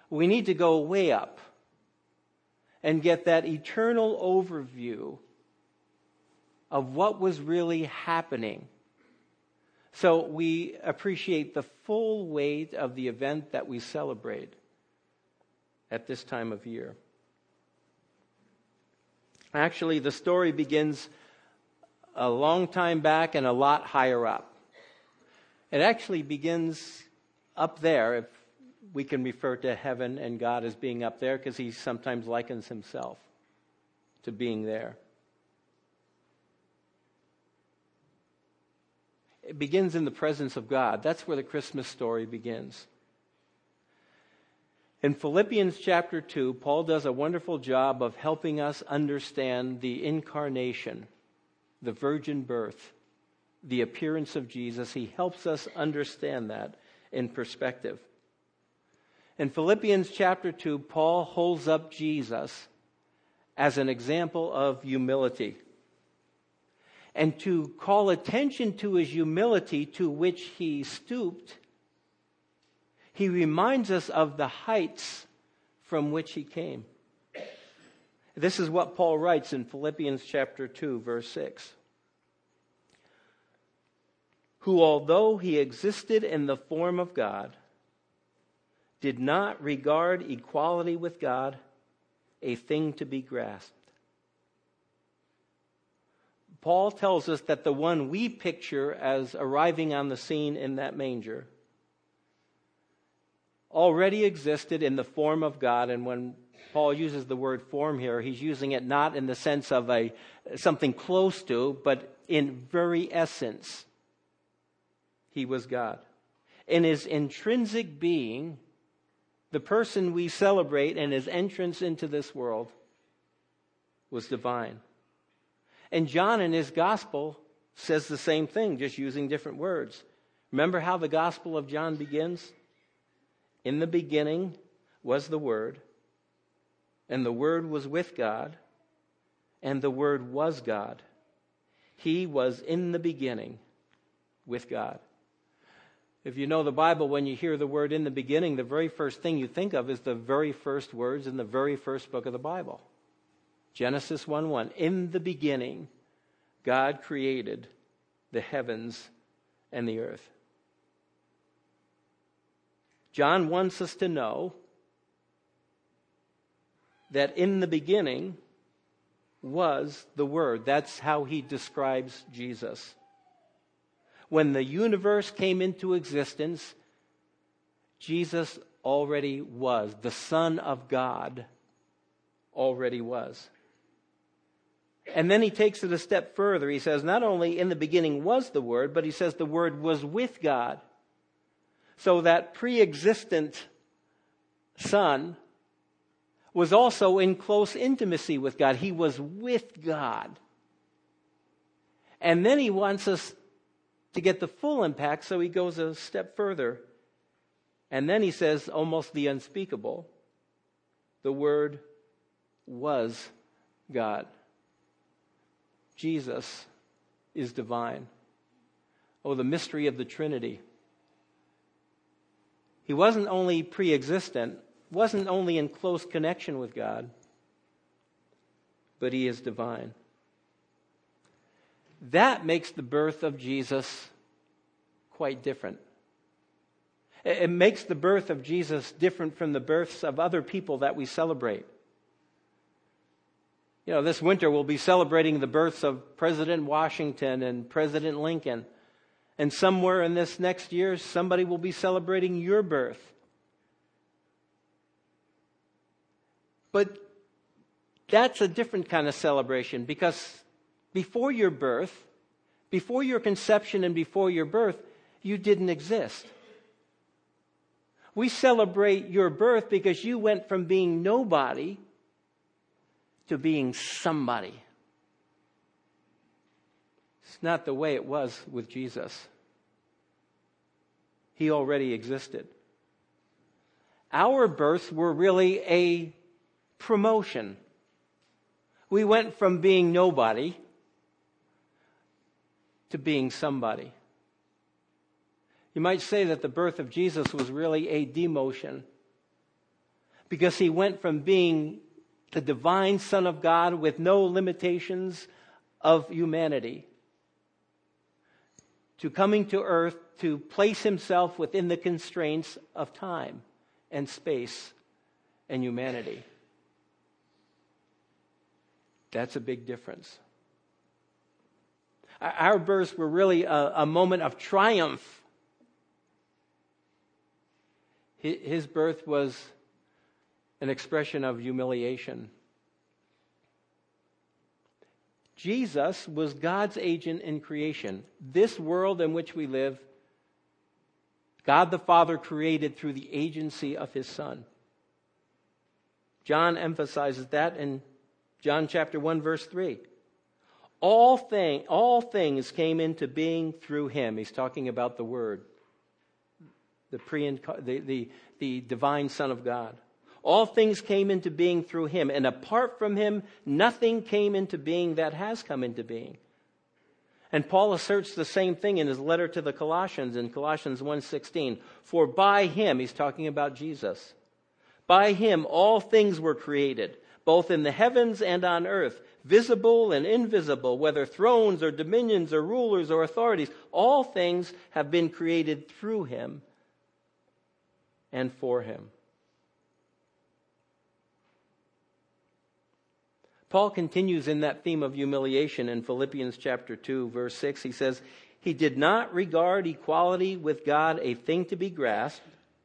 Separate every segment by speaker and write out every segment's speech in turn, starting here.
Speaker 1: We need to go way up and get that eternal overview of what was really happening. So we appreciate the full weight of the event that we celebrate at this time of year. Actually, the story begins a long time back and a lot higher up. It actually begins up there, if we can refer to heaven and God as being up there, because he sometimes likens himself to being there. It begins in the presence of God. That's where the Christmas story begins. In Philippians chapter 2, Paul does a wonderful job of helping us understand the incarnation, the virgin birth, the appearance of Jesus. He helps us understand that in perspective. In Philippians chapter 2, Paul holds up Jesus as an example of humility. And to call attention to his humility, to which he stooped, he reminds us of the heights from which he came. This is what Paul writes in Philippians chapter 2, verse 6. Who, although he existed in the form of God, did not regard equality with God a thing to be grasped. Paul tells us that the one we picture as arriving on the scene in that manger already existed in the form of God. And when Paul uses the word form here, he's using it not in the sense of something close to, but in very essence, he was God. In his intrinsic being, the person we celebrate and his entrance into this world was divine. And John in his gospel says the same thing, just using different words. Remember how the gospel of John begins? In the beginning was the Word, and the Word was with God, and the Word was God. He was in the beginning with God. If you know the Bible, when you hear the word in the beginning, the very first thing you think of is the very first words in the very first book of the Bible. Genesis 1:1. In the beginning, God created the heavens and the earth. John wants us to know that in the beginning was the Word. That's how he describes Jesus. When the universe came into existence, Jesus already was. The Son of God already was. And then he takes it a step further. He says, not only in the beginning was the Word, but he says the Word was with God. So that pre-existent Son was also in close intimacy with God. He was with God. And then he wants us to get the full impact, so he goes a step further. And then he says almost the unspeakable. The Word was God. Jesus is divine. Oh, the mystery of the Trinity. He wasn't only pre-existent, wasn't only in close connection with God, but he is divine. That makes the birth of Jesus quite different. It makes the birth of Jesus different from the births of other people that we celebrate. You know, this winter we'll be celebrating the births of President Washington and President Lincoln. And somewhere in this next year, somebody will be celebrating your birth. But that's a different kind of celebration, because before your birth, before your conception and before your birth, you didn't exist. We celebrate your birth because you went from being nobody to being somebody. It's not the way it was with Jesus. He already existed. Our births were really a promotion. We went from being nobody to being somebody. You might say that the birth of Jesus was really a demotion. because he went from being the divine Son of God with no limitations of humanity to coming to earth to place himself within the constraints of time and space and humanity. That's a big difference. Our births were really a moment of triumph. His birth was an expression of humiliation. Jesus was God's agent in creation. This world in which we live, God the Father created through the agency of his Son. John emphasizes that in John chapter 1, verse 3. All things came into being through him. He's talking about the Word, the divine Son of God. All things came into being through him, and apart from him, nothing came into being that has come into being. And Paul asserts the same thing in his letter to the Colossians in Colossians 1:16. For by him, he's talking about Jesus, by him all things were created, both in the heavens and on earth, visible and invisible, whether thrones or dominions or rulers or authorities. All things have been created through him and for him. Paul continues in that theme of humiliation in Philippians chapter 2, verse 6. He says, he did not regard equality with God a thing to be grasped,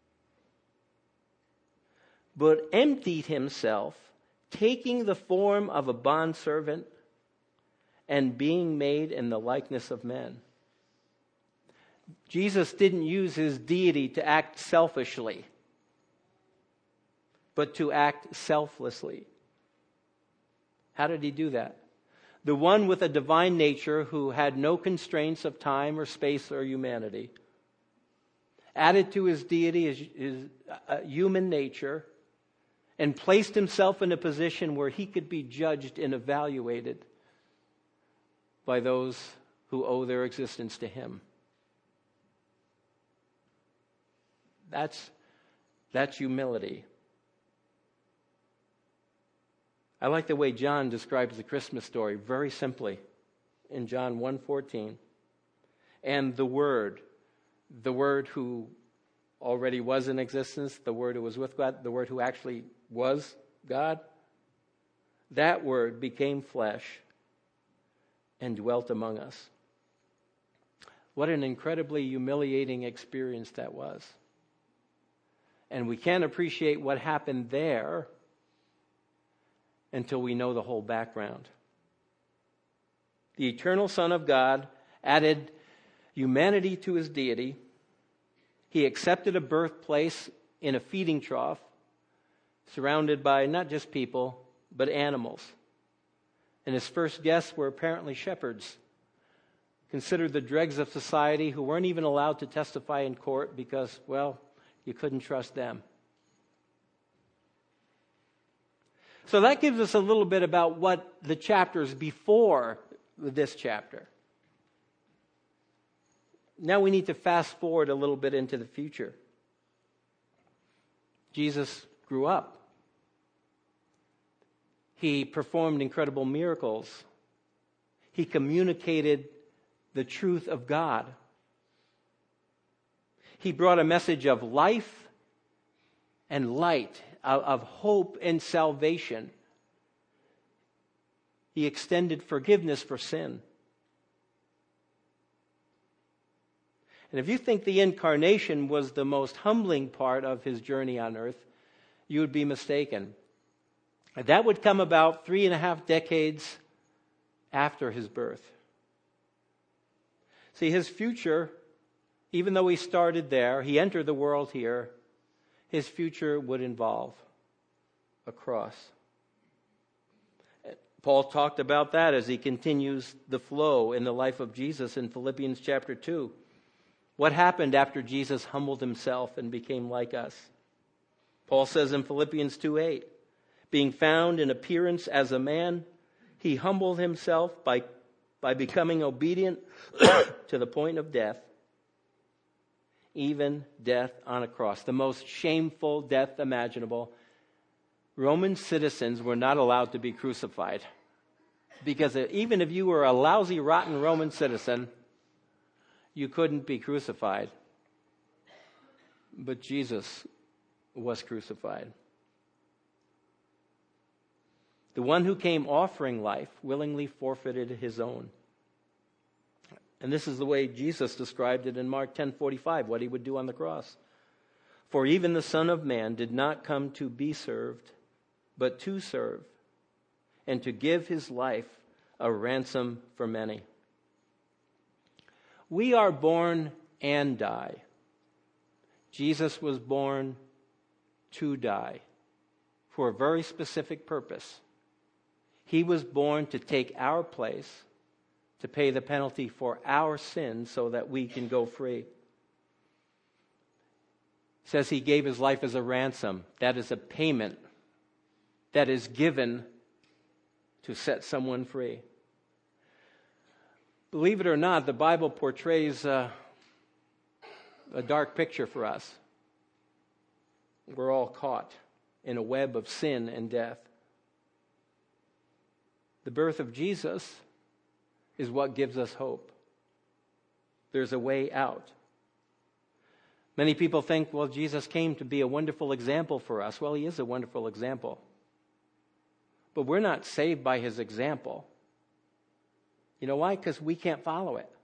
Speaker 1: but emptied himself, taking the form of a bondservant and being made in the likeness of men. Jesus didn't use his deity to act selfishly, but to act selflessly. How did he do that? The one with a divine nature who had no constraints of time or space or humanity, added to his deity his human nature, and placed himself in a position where he could be judged and evaluated by those who owe their existence to him. That's humility. I like the way John describes the Christmas story very simply in John 1:14. And the Word who already was in existence, the Word who was with God, the Word who actually was God, that Word became flesh and dwelt among us. What an incredibly humiliating experience that was. And we can't appreciate what happened there until we know the whole background. The eternal Son of God added humanity to his deity. He accepted a birthplace in a feeding trough, surrounded by not just people, but animals. And his first guests were apparently shepherds, considered the dregs of society who weren't even allowed to testify in court because, well, you couldn't trust them. So that gives us a little bit about what the chapters before this chapter. Now we need to fast forward a little bit into the future. Jesus grew up. He performed incredible miracles. He communicated the truth of God. He brought a message of life and light, of hope and salvation. He extended forgiveness for sin. And if you think the incarnation was the most humbling part of his journey on earth, you would be mistaken. That would come about 3.5 decades after his birth. See, his future, even though he started there, he entered the world here, his future would involve a cross. Paul talked about that as he continues the flow in the life of Jesus in Philippians chapter 2. What happened after Jesus humbled himself and became like us? Paul says in Philippians 2:8, being found in appearance as a man, he humbled himself by becoming obedient to the point of death, even death on a cross, the most shameful death imaginable. Roman citizens were not allowed to be crucified. Because even if you were a lousy, rotten Roman citizen, you couldn't be crucified. But Jesus was crucified. The one who came offering life willingly forfeited his own. And this is the way Jesus described it in Mark 10:45, what he would do on the cross. For even the Son of Man did not come to be served, but to serve, and to give his life a ransom for many. We are born and die. Jesus was born to die for a very specific purpose. He was born to take our place, to pay the penalty for our sins so that we can go free. It says he gave his life as a ransom. That is a payment that is given to set someone free. Believe it or not, the Bible portrays a dark picture for us. We're all caught in a web of sin and death. The birth of Jesus is what gives us hope. There's a way out. Many people think, well, Jesus came to be a wonderful example for us. Well, he is a wonderful example. But we're not saved by his example. You know why? Because we can't follow it.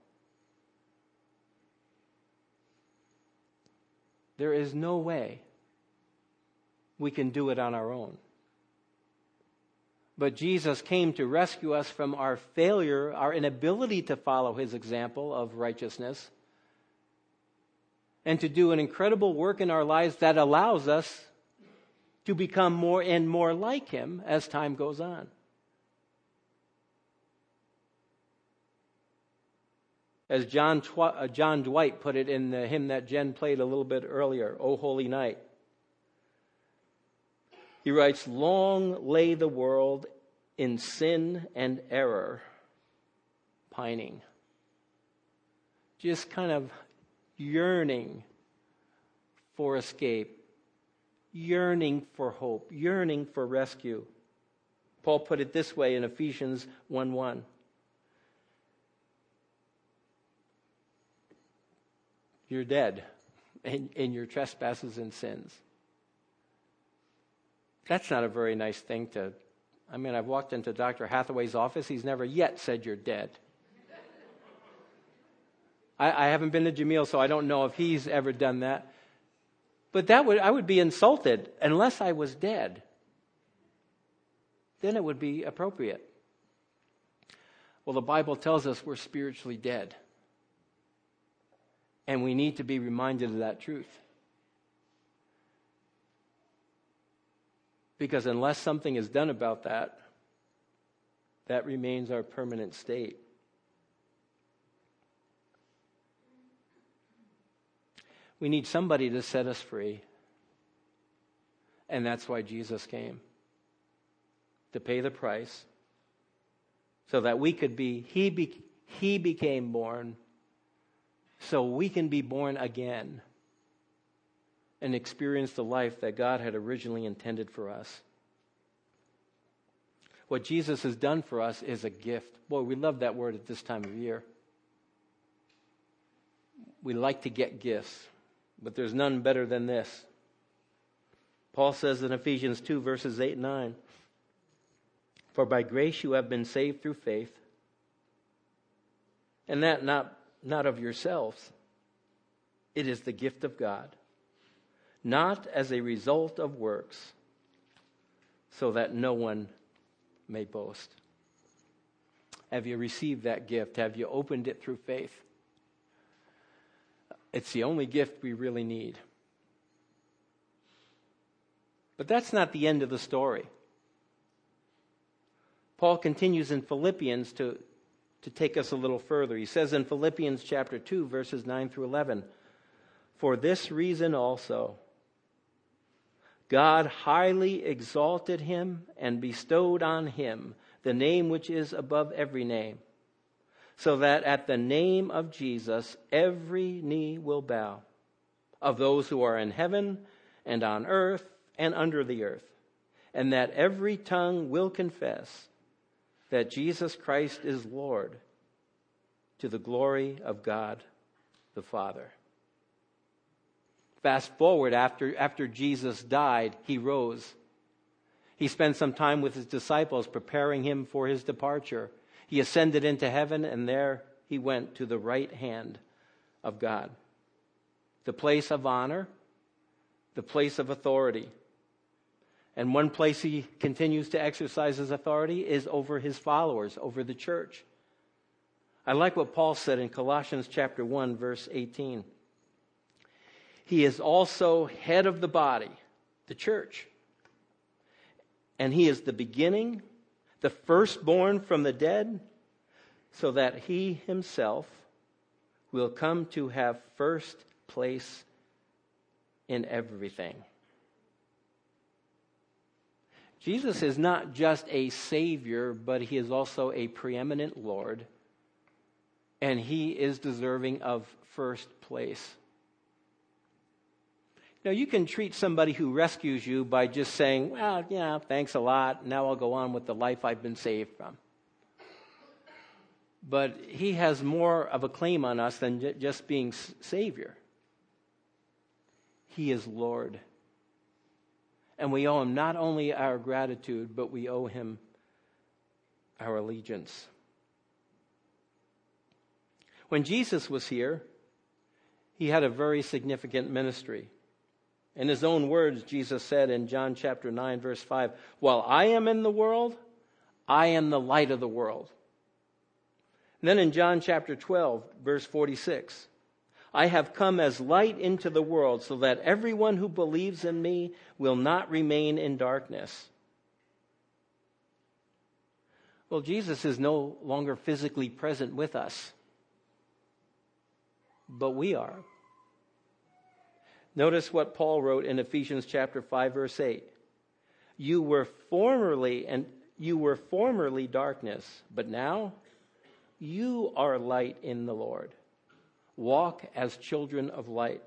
Speaker 1: There is no way we can do it on our own. But Jesus came to rescue us from our failure, our inability to follow his example of righteousness, and to do an incredible work in our lives that allows us to become more and more like him as time goes on. As John Dwight put it in the hymn that Jen played a little bit earlier, O Holy Night. He writes, long lay the world in sin and error, pining. Just kind of yearning for escape, yearning for hope, yearning for rescue. Paul put it this way in Ephesians 1:1. You're dead in your trespasses and sins. That's not a very nice thing to... I've walked into Dr. Hathaway's office. He's never yet said you're dead. I haven't been to Jamil, so I don't know if he's ever done that. But I would be insulted unless I was dead. Then it would be appropriate. Well, the Bible tells us we're spiritually dead. And we need to be reminded of that truth. Because unless something is done about that, that remains our permanent state. We need somebody to set us free. And that's why Jesus came. To pay the price. So that we could be, he became born. So we can be born again. And experience the life that God had originally intended for us. What Jesus has done for us is a gift. Boy, we love that word at this time of year. We like to get gifts, but there's none better than this. Paul says in Ephesians 2, verses 8 and 9, for by grace you have been saved through faith, and that not of yourselves. It is the gift of God. Not as a result of works, so that no one may boast. Have you received that gift? Have you opened it through faith? It's the only gift we really need. But that's not the end of the story. Paul continues in Philippians to take us a little further. He says in Philippians chapter 2, verses 9 through 11, for this reason also, God highly exalted him and bestowed on him the name which is above every name, so that at the name of Jesus every knee will bow, of those who are in heaven and on earth and under the earth, and that every tongue will confess that Jesus Christ is Lord, to the glory of God the Father. Fast forward, after Jesus died, he rose. He spent some time with his disciples preparing him for his departure. He ascended into heaven, and there he went to the right hand of God. The place of honor, the place of authority. And one place he continues to exercise his authority is over his followers, over the church. I like what Paul said in Colossians chapter 1, verse 18. He is also head of the body, the church. And he is the beginning, the firstborn from the dead, so that he himself will come to have first place in everything. Jesus is not just a Savior, but he is also a preeminent Lord, and he is deserving of first place. Now, you can treat somebody who rescues you by just saying, well, yeah, thanks a lot. Now I'll go on with the life I've been saved from. But he has more of a claim on us than just being Savior. He is Lord. And we owe him not only our gratitude, but we owe him our allegiance. When Jesus was here, he had a very significant ministry. In his own words, Jesus said in John chapter 9, verse 5, "While I am in the world, I am the light of the world." And then in John chapter 12, verse 46, "I have come as light into the world so that everyone who believes in me will not remain in darkness." Well, Jesus is no longer physically present with us, but we are. Notice what Paul wrote in Ephesians chapter 5, verse 8. You were formerly darkness, but now you are light in the Lord. Walk as children of light.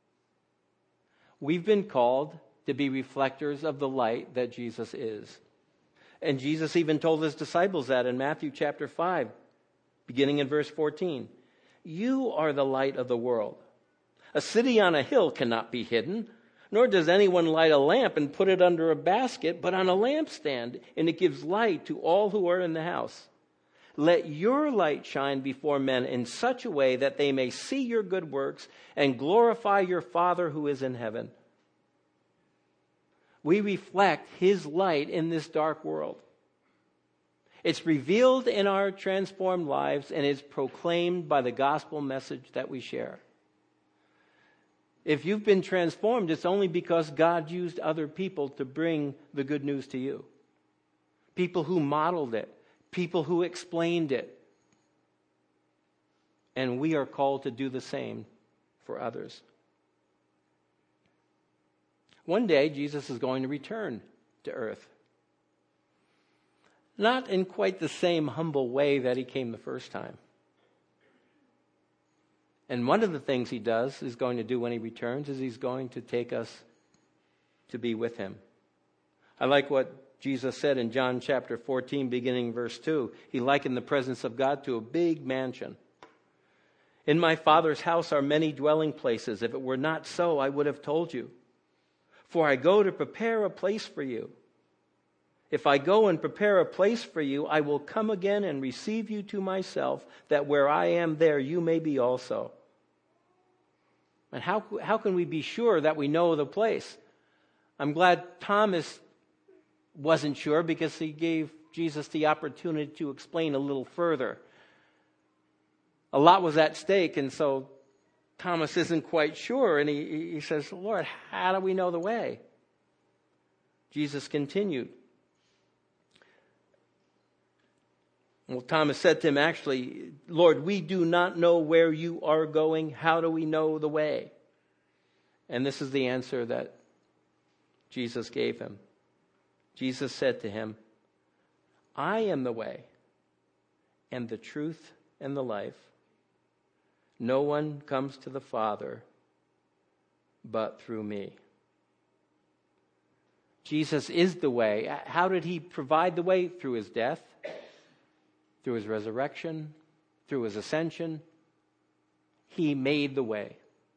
Speaker 1: We've been called to be reflectors of the light that Jesus is. And Jesus even told his disciples that in Matthew chapter 5, beginning in verse 14. You are the light of the world. A city on a hill cannot be hidden, nor does anyone light a lamp and put it under a basket, but on a lampstand, and it gives light to all who are in the house. Let your light shine before men in such a way that they may see your good works and glorify your Father who is in heaven. We reflect his light in this dark world. It's revealed in our transformed lives and is proclaimed by the gospel message that we share. If you've been transformed, it's only because God used other people to bring the good news to you. People who modeled it. People who explained it. And we are called to do the same for others. One day, Jesus is going to return to earth. Not in quite the same humble way that he came the first time. And one of the things he is going to do when he returns, is he's going to take us to be with him. I like what Jesus said in John chapter 14, beginning verse 2. He likened the presence of God to a big mansion. In my Father's house are many dwelling places. If it were not so, I would have told you. For I go to prepare a place for you. If I go and prepare a place for you, I will come again and receive you to myself, that where I am, there you may be also. And how can we be sure that we know the place? I'm glad Thomas wasn't sure, because he gave Jesus the opportunity to explain a little further. A lot was at stake, and so Thomas isn't quite sure, and he says, Lord, how do we know the way? Jesus continued. Well, Thomas said to him, actually, Lord, we do not know where you are going. How do we know the way? And this is the answer that Jesus gave him. Jesus said to him, I am the way and the truth and the life. No one comes to the Father but through me. Jesus is the way. How did he provide the way? Through his death, through his resurrection, through his ascension. He made the way.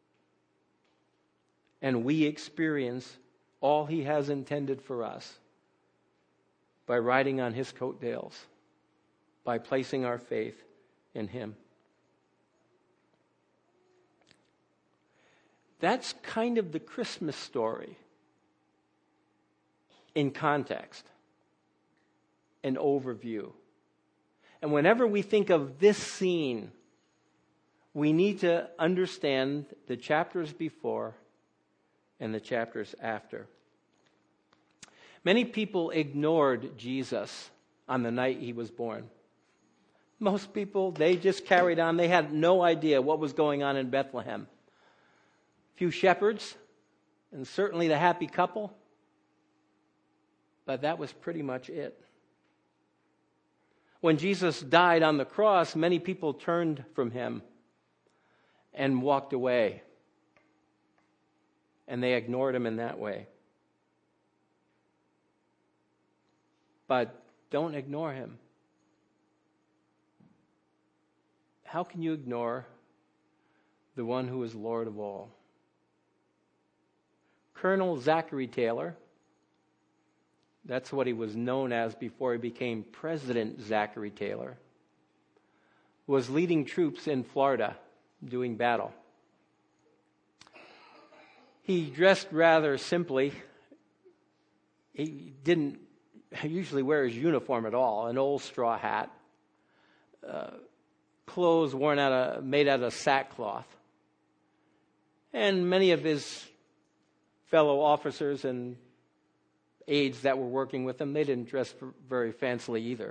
Speaker 1: And we experience all he has intended for us by riding on his coattails, by placing our faith in him. That's kind of the Christmas story in context, an overview. And whenever we think of this scene, we need to understand the chapters before and the chapters after. Many people ignored Jesus on the night he was born. Most people, they just carried on. They had no idea what was going on in Bethlehem. A few shepherds, and certainly the happy couple, but that was pretty much it. When Jesus died on the cross, many people turned from him and walked away. And they ignored him in that way. But don't ignore him. How can you ignore the one who is Lord of all? Colonel Zachary Taylor, that's what he was known as before he became President Zachary Taylor, was leading troops in Florida doing battle. He dressed rather simply. He didn't usually wear his uniform at all, an old straw hat, clothes made out of sackcloth. And many of his fellow officers and aides that were working with him, they didn't dress very fancily either.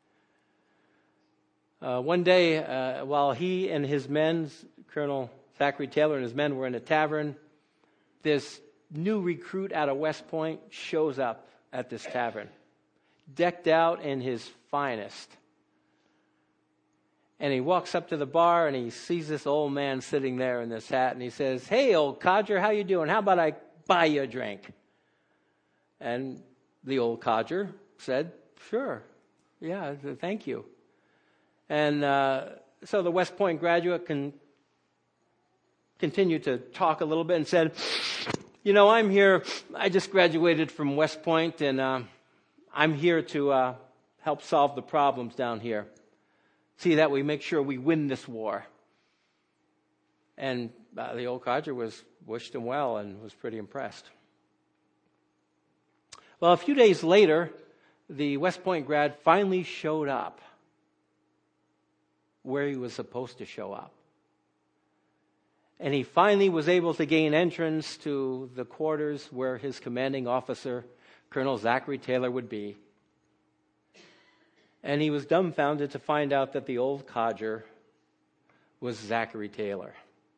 Speaker 1: One day, while he and his men, Colonel Zachary Taylor and his men, were in a tavern, this new recruit out of West Point shows up at this tavern, decked out in his finest. And he walks up to the bar and he sees this old man sitting there in this hat, and he says, "Hey, old codger, how you doing? How about I buy you a drink?" And the old codger said, "Sure, yeah, thank you." And so the West Point graduate continued to talk a little bit and said, "You know, I'm here. I just graduated from West Point, and I'm here to help solve the problems down here. See that we make sure we win this war." And the old codger wished him well and was pretty impressed. Well, a few days later, the West Point grad finally showed up where he was supposed to show up. And he finally was able to gain entrance to the quarters where his commanding officer, Colonel Zachary Taylor, would be. And he was dumbfounded to find out that the old codger was Zachary Taylor.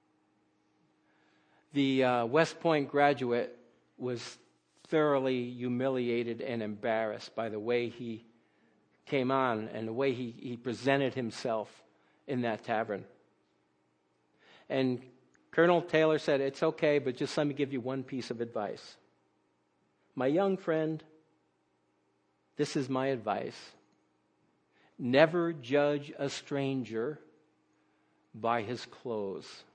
Speaker 1: The West Point graduate was thoroughly humiliated and embarrassed by the way he came on and the way he presented himself in that tavern. And Colonel Taylor said, "It's okay, but just let me give you one piece of advice. My young friend, this is my advice. Never judge a stranger by his clothes."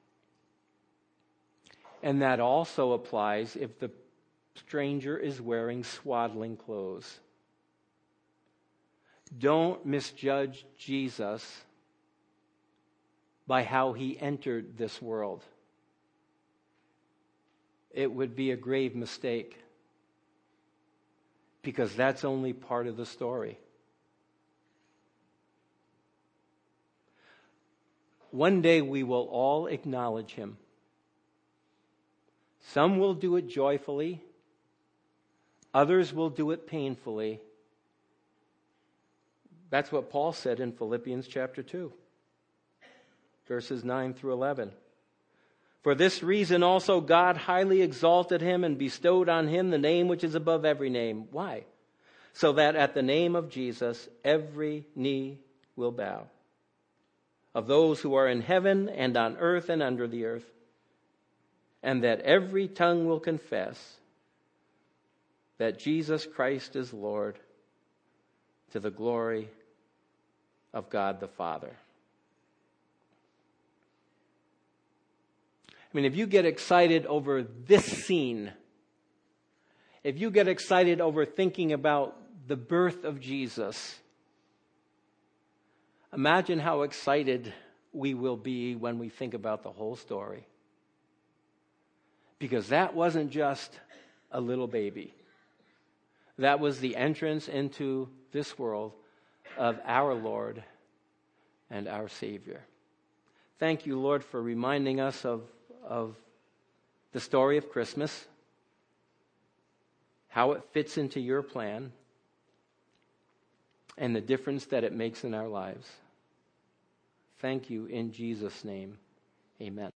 Speaker 1: And that also applies if the stranger is wearing swaddling clothes. Don't misjudge Jesus by how he entered this world. It would be a grave mistake, because that's only part of the story. One day we will all acknowledge him. Some will do it joyfully. Others will do it painfully. That's what Paul said in Philippians chapter 2, verses 9 through 11. "For this reason also God highly exalted him and bestowed on him the name which is above every name." Why? "So that at the name of Jesus every knee will bow, of those who are in heaven and on earth and under the earth, and that every tongue will confess that Jesus Christ is Lord, to the glory of God the Father. I mean, if you get excited over this scene, if you get excited over thinking about the birth of Jesus, imagine how excited we will be when we think about the whole story. Because that wasn't just a little baby. That was the entrance into this world of our Lord and our Savior. Thank you, Lord, for reminding us of the story of Christmas, how it fits into your plan, and the difference that it makes in our lives. Thank you in Jesus' name. Amen.